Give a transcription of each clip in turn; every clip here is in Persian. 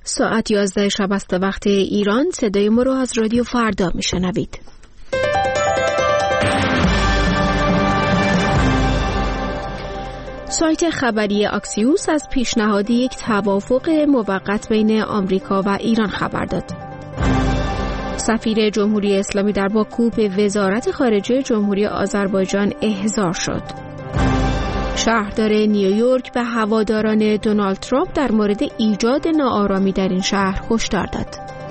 ساعت 11 شب است وقت ایران. صدای ما رو از رادیو فردا میشنوید. سایت خبری آکسیوس از پیشنهاد یک توافق موقت بین آمریکا و ایران خبر داد. سفیر جمهوری اسلامی در باکو به وزارت خارجه جمهوری آذربایجان احضار شد. شهردار نیویورک به هواداران دونالد ترامپ در مورد ایجاد ناآرامی در این شهر هشدار داد.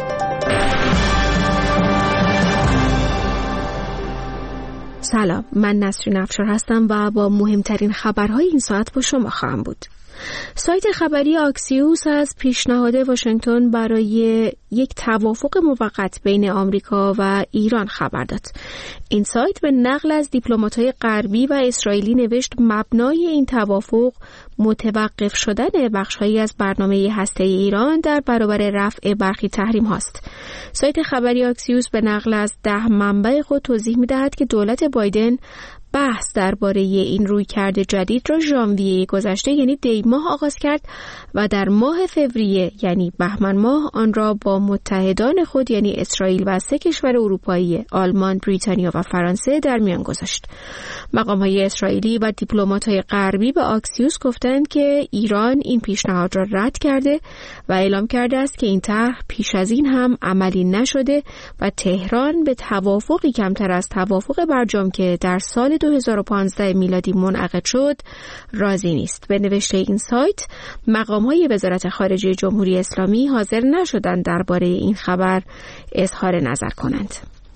سلام، من نسرین افشار هستم و با مهمترین خبرهای این ساعت با شما خواهم بود. سایت خبری آکسیوس از پیشنهاد واشنگتن برای یک توافق موقت بین آمریکا و ایران خبر داد. این سایت به نقل از دیپلمات‌های غربی و اسرائیلی نوشت مبنای این توافق متوقف شدن بخش‌هایی از برنامه هسته‌ای ایران در برابر رفع برخی تحریم هاست. سایت خبری آکسیوس به نقل از 10 منبع خود توضیح می‌دهد که دولت بایدن بحث درباره این رویکرد جدید را ژانویه گذشته یعنی دی ماه آغاز کرد و در ماه فوریه یعنی بهمن ماه آن را با متحدان خود یعنی اسرائیل و 3 کشور اروپایی آلمان، بریتانیا و فرانسه در میان گذاشت. مقام‌های اسرائیلی و دیپلمات‌های غربی به آکسیوس گفتند که ایران این پیشنهاد را رد کرده و اعلام کرده است که این طرح پیش از این هم عملی نشده و تهران به توافقی کمتر از توافق برجام که در سال 2015 میلادی منعقد شد راضی نیست. به نوشته این سایت مقام‌های وزارت خارجه جمهوری اسلامی حاضر نشدند درباره این خبر اظهار نظر کنند.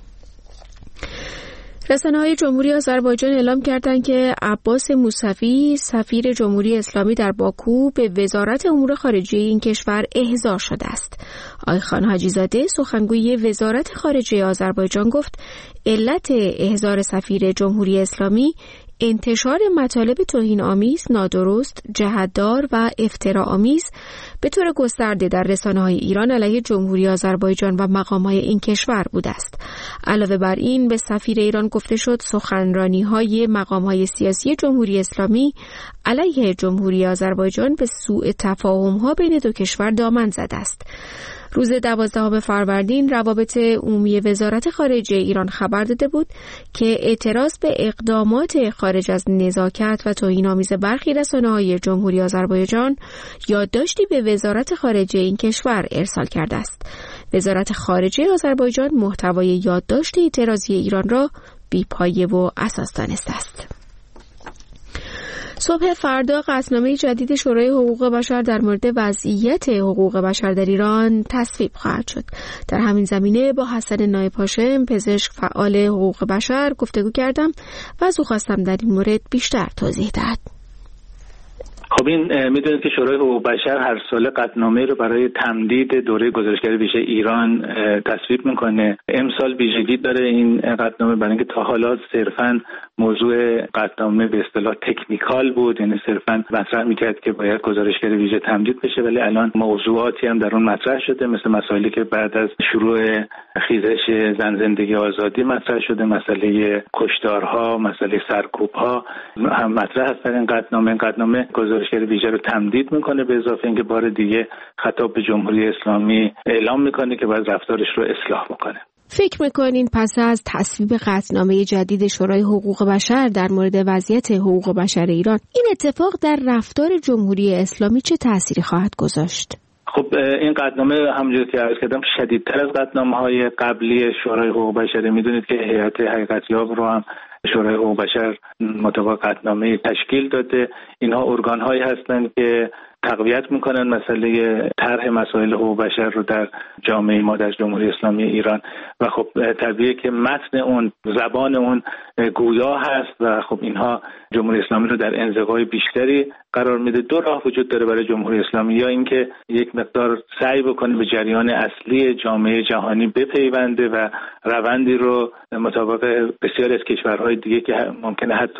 رسانه‌های جمهوری آذربایجان اعلام کردند که عباس موسوی سفیر جمهوری اسلامی در باکو به وزارت امور خارجه این کشور احضار شده است. آیخان حاجیزاده سخنگوی وزارت خارجه آذربایجان گفت علت احضار سفیر جمهوری اسلامی انتشار مطالب توهین‌آمیز، نادرست، جهت‌دار و افتراآمیز به طور گسترده در رسانه‌های ایران علیه جمهوری آذربایجان و مقام‌های این کشور بوده است. علاوه بر این به سفیر ایران گفته شد سخنرانی‌های مقام‌های سیاسی جمهوری اسلامی علیه جمهوری آذربایجان به سوء تفاهم‌ها بین دو کشور دامن زده است. روز 12 فروردین روابط عمومی وزارت خارجه ایران خبر داده بود که اعتراض به اقدامات خارج از نزاکت و توهین‌آمیز برخی رسانه‌های جمهوری آذربایجان یادداشتی به وزارت خارجه این کشور ارسال کرده است. وزارت خارجه آذربایجان محتوای یادداشت اعتراضی ایران را بی‌پایه و اساس دانسته است. صبح فردا قطعنامه جدید شورای حقوق بشر در مورد وضعیت حقوق بشر در ایران تصویب خواهد شد. در همین زمینه با حسن نایب هاشم پزشک فعال حقوق بشر گفتگو کردم و از او خواستم در این مورد بیشتر توضیح دهد. خب این میدونید که شورای حقوق بشر هر سال قطعنامه رو برای تمدید دوره گزارشگر ویژه ایران تصویب میکنه. امسال ویژگی داره این قطعنامه برای اینکه تا حالا صرفاً موضوع قطعنامه به اصطلاح تکنیکال بود، یعنی صرفاً مطرح میکرد که باید گزارشگر ویژه تمدید بشه، ولی الان موضوعاتی هم در اون مطرح شده مثل مسائلی که بعد از شروع خیزش زن زندگی آزادی مطرح شده، مسئله کشتارها، مسئله سرکوبها هم مطرح هست در این قطعنامه. قطعنامه گزارشگر ویژه رو تمدید میکنه، به اضافه اینکه بار دیگه خطاب به جمهوری اسلامی اعلام میکنه که باید رفتارش رو اصلاح بکنه. فکر میکنین پس از تصویب قطعنامه جدید شورای حقوق بشر در مورد وضعیت حقوق بشر ایران این اتفاق در رفتار جمهوری اسلامی چه تأثیری خواهد گذاشت؟ خب این قطعنامه همونجوری که عرض کردم شدیدتر از قطعنامه‌های قبلی شورای حقوق بشر. میدونید که هیئت حقیقتیاب رو هم شورای حقوق بشر مطابق قطعنامه تشکیل داده. اینها ارگان‌هایی هستند که تقویت میکنن مسئله طرح مسائل حقوق بشر رو در جامعه ما در جمهوری اسلامی ایران و خب طبیعیه که متن اون زبان اون گویا هست و خب اینها جمهوری اسلامی رو در انزوای بیشتری قرار میده. دو راه وجود داره برای جمهوری اسلامی، یا اینکه یک مقدار سعی بکنه به جریان اصلی جامعه جهانی بپیونده و روندی رو مطابق بسیاری از کشورهای دیگه که ممکنه حتی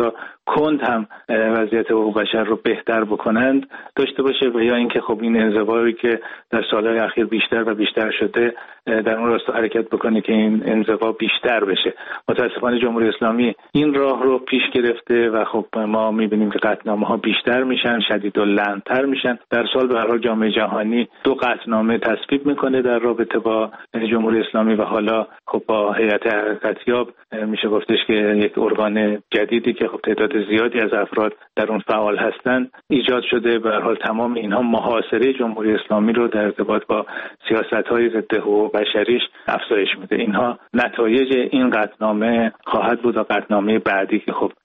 کند هم وضعیت حقوق بشر رو بهتر بکنند داشته باشه و یا اینکه خب این انزوایی که در سالهای اخیر بیشتر و بیشتر شده در اون راستا حرکت بکنه که این انزوا بیشتر بشه. متاسفانه جمهوری اسلامی این راه رو پیش گرفته و خب ما می‌بینیم که قطعنامه‌ها بیشتر میشن، شدیداللعن‌تر میشن. در سال به هر حال جامعه جهانی 2 قطعنامه تصویب میکنه در رابطه با جمهوری اسلامی و حالا خب با هیئت حقیقتیاب میشه گفتش که یک ارگان جدیدی که خب تعداد زیادی از افراد در اون فعال هستند ایجاد شده. به هر حال تمام اینها محاصره جمهوری اسلامی رو در ارتباط با سیاست‌های ضد حقوق بشریش افزایش میده. اینها نتایج این قطعنامه خواهد بود و قطعنامه بعدی که خب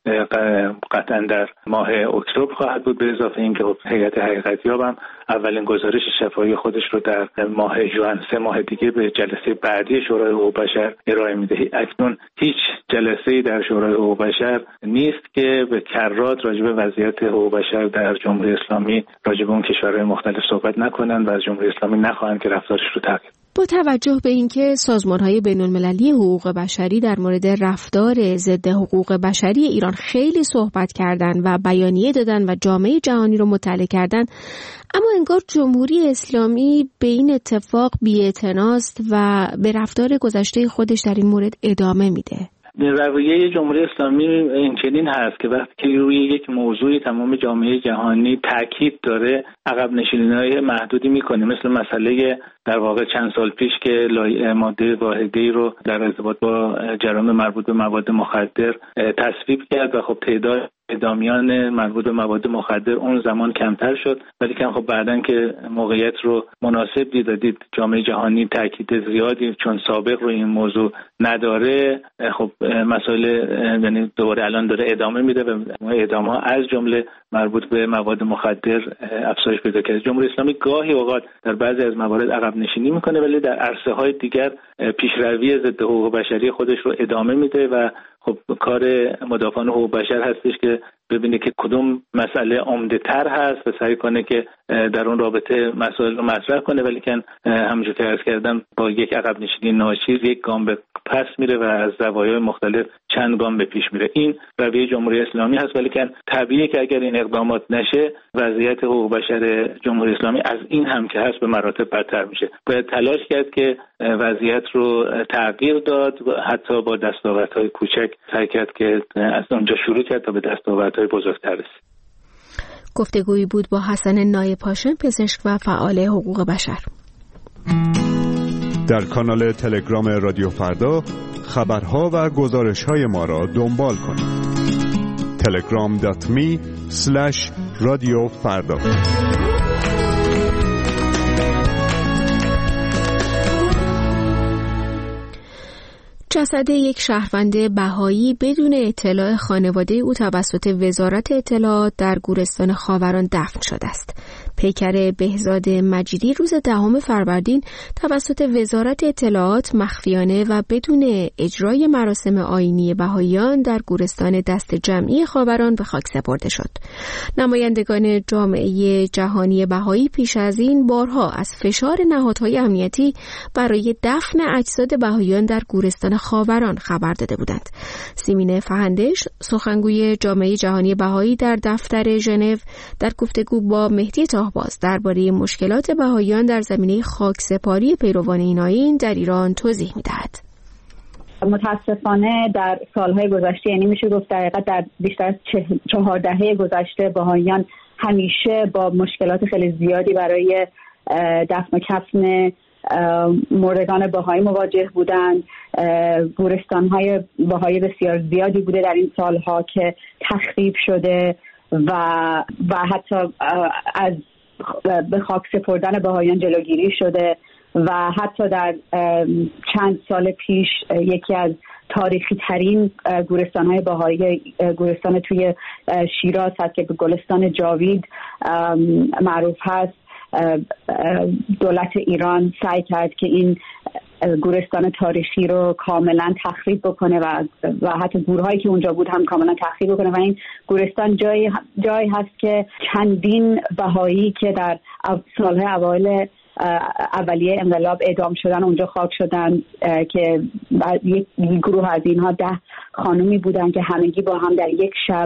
قطعا در ماه اکتبر خواهد بود، به اضافه اینکه خب هیئت حقیقتیاب هم اولین گزارش شفاهی خودش رو در ماه ژوئن 3 ماه دیگه به جلسه بعدی شورای حقوق بشر ارائه میده. اکنون هیچ جلسه‌ای در شورای حقوق بشر نیست که به کرات راجع به وضعیت حقوق بشر در جمهوری اسلامی راجع به اون کشورهای مختلف صحبت نکنند و از جمهوری اسلامی نخواهند که رفتارش رو تغییر. با توجه به اینکه سازمان‌های بین‌المللی حقوق بشری در مورد رفتار ضد حقوق بشری ایران خیلی صحبت کردند و بیانیه دادن و جامعه جهانی رو مطلع کردند، اما انگار جمهوری اسلامی به این اتفاق بی‌اعتناست و به رفتار گذشته خودش در این مورد ادامه میده. رویه جمهوری اسلامی این چنین هست که وقتی که روی یک موضوعی تمام جامعه جهانی تاکید داره عقب نشینی‌های محدودی میکنه، مثل مسئله در واقع چند سال پیش که ماده واحده‌ای رو در ارتباط با جرائم مربوط به مواد مخدر تصویب کرد و خب تعداد اعدامیان مربوط به مواد مخدر اون زمان کمتر شد، ولی که خب بعدن که موقعیت رو مناسب دید جامعه جهانی تاکید زیادی چون سابق رو این موضوع نداره، خب مسائل یعنی دوباره الان داره ادامه میده و اعدام‌ها از جمله مربوط به مواد مخدر افزایش پیدا کرده. جمهوری اسلامی گاهی اوقات در بعضی از موارد عقب نشینی میکنه ولی در عرصه‌های دیگر پیشروی ضد حقوق بشری خودش رو ادامه میده و خب کار مدافعان حقوق بشر هستش که ببینه که کدوم مسئله عمده تر هست و سعی کنه که در اون رابطه مسائل رو مطرح کنه، ولی که همونجور که عرض کردم با یک عقب نشینی ناچیز یک گام به پس میره و از زوایای مختلف چند گام به پیش میره. این رویه جمهوری اسلامی هست، ولی که طبیعیه که اگر این اقدامات نشه وضعیت حقوق بشر جمهوری اسلامی از این هم که هست به مراتب بدتر میشه. باید تلاش کرد که وضعیت رو تغییر داد و حتی با دستاوردهای کوچک سعی کرد که از اونجا شروع کرد تا به دستاوردهای بزرگتر رسید. گفتگویی بود با حسن نایب هاشم، پزشک و فعال حقوق بشر. در کانال تلگرام رادیو فردا خبرها و گزارش‌های ما را دنبال کنید. telegram.me/radiofarda. جسد یک شهروند بهایی بدون اطلاع خانواده او توسط وزارت اطلاعات در گورستان خاوران دفن شده است. پیکر بهزاد مجیدی روز 10 فروردین توسط وزارت اطلاعات مخفیانه و بدون اجرای مراسم آیینی بهاییان در گورستان دست جمعی خاوران به خاک سپرده شد. نمایندگان جامعه جهانی بهایی پیش از این بارها از فشار نهادهای امنیتی برای دفن اجساد بهاییان در گورستان خاوران خبر داده بودند. سیمین فهندش، سخنگوی جامعه جهانی بهایی در دفتر ژنو، در گفتگو با مهدی تاهباز درباره مشکلات بهاییان در زمینه خاکسپاری پیروان این آیین در ایران توضیح می‌دهد. متاسفانه در سالهای گذشته، یعنی میشه گفت دقیقاً در بیشتر از 4 دهه گذشته، بهاییان همیشه با مشکلات خیلی زیادی برای دفن و کفن مردگان بهایی مواجه بودند. گورستان‌های بهایی بسیار زیادی بوده در این سالها که تخریب شده و حتی از به خاک سپردن بهاییان جلوگیری شده و حتی در چند سال پیش یکی از تاریخی ترین گورستان‌های بهایی گورستان توی شیراز هست که به گلستان جاوید معروف هست. دولت ایران سعی کرد که این گورستان تاریخی رو کاملا تخریب بکنه و حتی گورهایی که اونجا بود هم کاملا تخریب بکنه و این گورستان جایی هست که چندین بهایی که در سالهای اولیه انقلاب اعدام شدن اونجا خاک شدن که یک گروه از اینها 10 خانومی بودن که همگی با هم در یک شب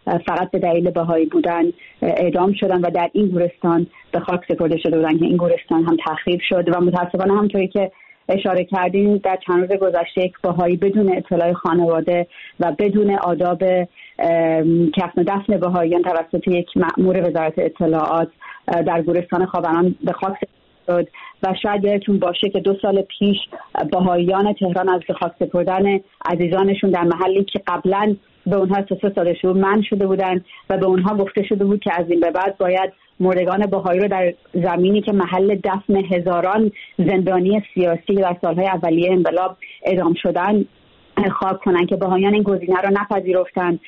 فقط به دلیل بهایی بودن اعدام شدن و در این گورستان به خاک سپرده شده بودن که این گورستان هم تخریب شد و متاسفانه همونطوری که اشاره کردیم در چند روز گذشته یک بهایی بدون اطلاع خانواده و بدون آداب کفن و دفن بهاییان توسط یک مأمور وزارت اطلاعات در گورستان خاوران به خاک شد و شاید یادتون باشه که 2 سال پیش بهاییان تهران از به خاک سپردن عزیزانشون در محلی که قبلا به اونها سوسه داده شده منع شده بودن و به اونها گفته شده بود که از این به بعد باید مردگان بهایی رو در زمینی که محل دفن هزاران زندانی سیاسی در سالهای اولیه انقلاب اعدام شدن خاک کنن که بهاییان این گزینه رو نپذیرفتن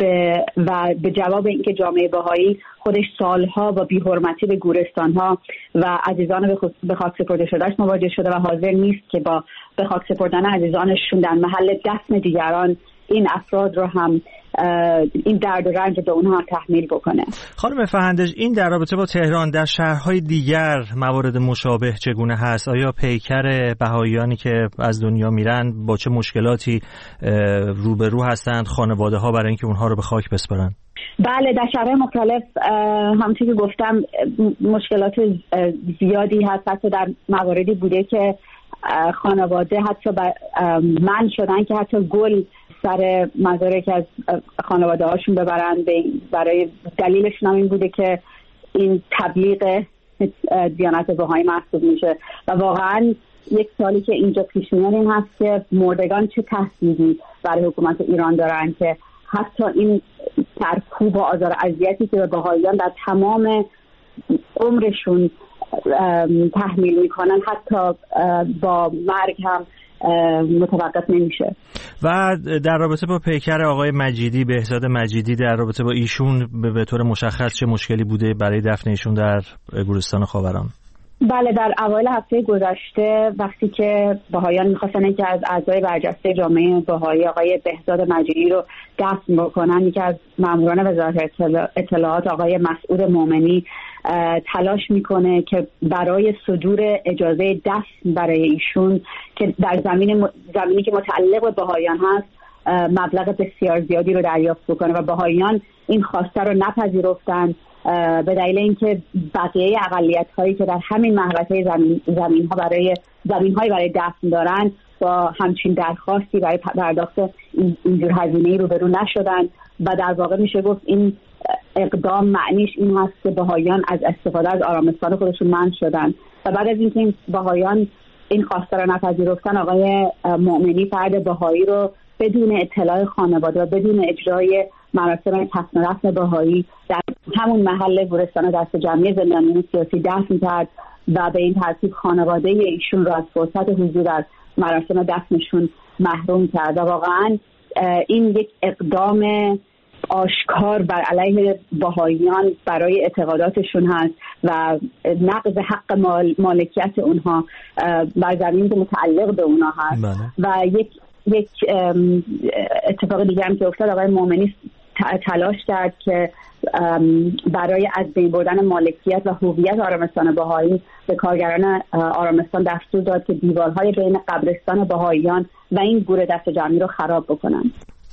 و به جواب اینکه جامعه بهایی خودش سالها با بی‌حرمتی به گورستان‌ها و عزیزان به خاک سپرده شدهش مواجه شده و حاضر نیست که با به خاک سپردن عزیزانشون در محل دفن دیگران این افراد رو هم این درد و رنج به اونها تحمیل بکنه. خانم فهندش، این در رابطه با تهران در شهرهای دیگر موارد مشابه چگونه هست؟ آیا پیکر بهاییانی که از دنیا میرن با چه مشکلاتی روبرو هستند خانواده ها برای اینکه اونها رو به خاک بسپارن؟ بله، در شهرهای مختلف همونطور که گفتم مشکلات زیادی هست. حتی در مواردی بوده که خانواده حتی منع شدن که حتی گل سر مزارک از خانواده هاشون ببرن، برای دلیلشون هم این بوده که این تبلیغ دیانت بهایی محسوب میشه و واقعا یک سوالی که اینجا پیش میاد این هست که مردگان چه تهدیدی برای حکومت ایران دارن که حتی این سرکوب و آزار و اذیتی که به بهاییان در تمام عمرشون تحمیل میکنن حتی با مرگ هم متوقف نمیشه. و در رابطه با پیکر آقای مجیدی، بهزاد مجیدی، در رابطه با ایشون به طور مشخص چه مشکلی بوده برای دفن ایشون در گورستان خاوران؟ بله، در اوایل هفته گذشته وقتی که بهاییان می‌خواستن که از اعضای برجسته جامعه بهایی آقای بهزاد مجیدی رو دفن بکنن، یکی از ماموران وزارت اطلاعات آقای مسعود مومنی تلاش میکنه که برای صدور اجازه دفن برای ایشون که در زمینی که متعلق به بهاییان هست مبلغ بسیار زیادی رو دریافت بکنه و بهاییان این خواسته رو نپذیرفتن به دلیل اینکه بقیه اقلیت‌هایی که در همین محوطه زمین‌های برای دفن دارن با همچین درخواستی برای پرداخت اینجور هزینه‌ای روبرو نشدن و در واقع میشه گفت این اقدام معنیش این هست که بهاییان از استفاده از آرامستان خودشون منع شدن و بعد از اینکه بهاییان این خواسته رو نپذیرفتن، آقای مؤمنی فرد بهایی رو بدون اطلاع خانواده و بدون اجرای مراسم کفن و دفن بهایی در همون محل گورستان دست جمعی زندانیان سیاسی دفن کرد و به این ترتیب خانواده ایشون رو از فرصت حضور در مراسم دفنشون محروم کرد و واقعا این یک اقدام آشکار بر علیه بهاییان برای اعتقاداتشون هست و نقض حق مالکیت اونها بر زمینی که متعلق به اونها هست. و یک اتفاق دیگه هم که افتاد، آقای مومنی تلاش کرد که برای از بین بردن مالکیت و هویت آرامستان بهایی به کارگران آرامستان دستور داد که دیوارهای بین قبرستان بهاییان و این گور دست جمعی رو خراب بکنن.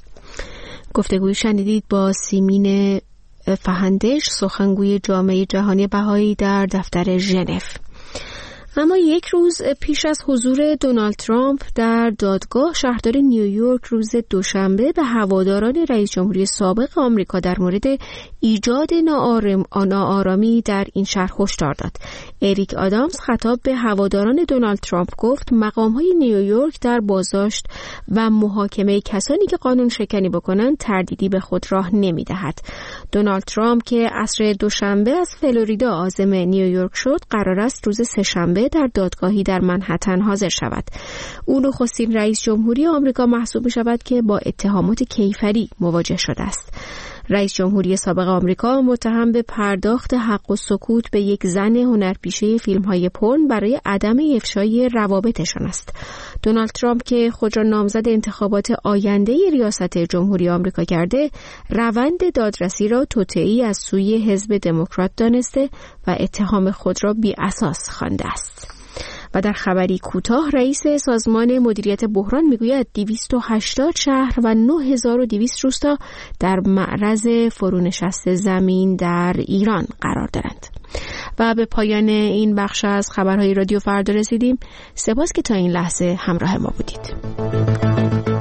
گفتگوی شنیدید با سیمین فهندش، سخنگوی جامعه جهانی بهایی در دفتر ژنو. اما یک روز پیش از حضور دونالد ترامپ در دادگاه، شهردار نیویورک روز دوشنبه به هواداران رئیس جمهوری سابق آمریکا در مورد ایجاد ناآرامی در این شهر هشدار داد. اریک آدامز خطاب به هواداران دونالد ترامپ گفت مقام‌های نیویورک در بازداشت و محاکمه کسانی که قانون شکنی بکنند تردیدی به خود راه نمی‌دهد. دونالد ترامپ که عصر دوشنبه از فلوریدا عازم نیویورک شد، قرار است روز سه‌شنبه در دادگاهی در منهتن حاضر شود. او نخستین رئیس جمهوری آمریکا محسوب می شود که با اتهامات کیفری مواجه شده است. رئیس جمهوری سابق آمریکا متهم به پرداخت حق و سکوت به یک زن هنرپیشه فیلم‌های پورن برای عدم افشای روابطشان است. دونالد ترامپ که خود را نامزد انتخابات آینده ریاست جمهوری آمریکا کرده، روند دادرسی را توطئه‌ای از سوی حزب دموکرات دانسته و اتهام خود را بی اساس خوانده است. و در خبری کوتاه رئیس سازمان مدیریت بحران میگوید 280 شهر و 9200 روستا در معرض فرونشست زمین در ایران قرار دارند. و به پایان این بخش از خبرهای رادیو فردا رسیدیم. سپاس که تا این لحظه همراه ما بودید.